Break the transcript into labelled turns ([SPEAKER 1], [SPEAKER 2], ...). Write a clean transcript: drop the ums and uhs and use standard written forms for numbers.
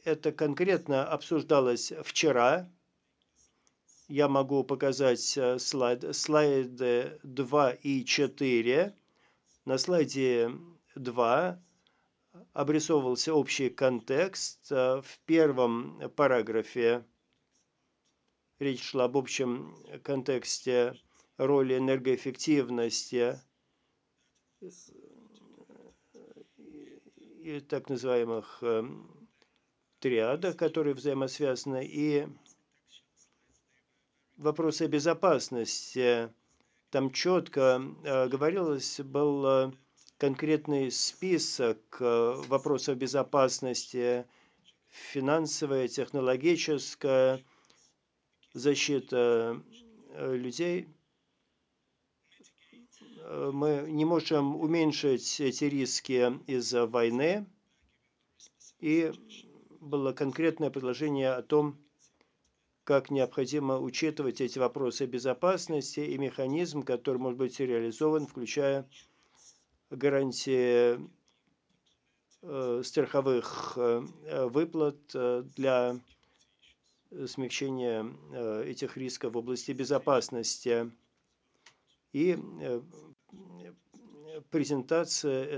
[SPEAKER 1] Это конкретно обсуждалось вчера. Я могу показать слайды 2 и 4. На слайде 2 обрисовывался общий контекст. В первом параграфе речь шла об общем контексте роли энергоэффективности и так называемых триадах, которые взаимосвязаны, и вопросы безопасности. Там четко говорилось, был конкретный список вопросов безопасности, финансовая, технологическая, защита людей. Мы не можем уменьшить эти риски из-за войны. И было конкретное предложение о том, как необходимо учитывать эти вопросы безопасности и механизм, который может быть реализован, включая гарантии страховых выплат для смягчения этих рисков в области безопасности. И презентация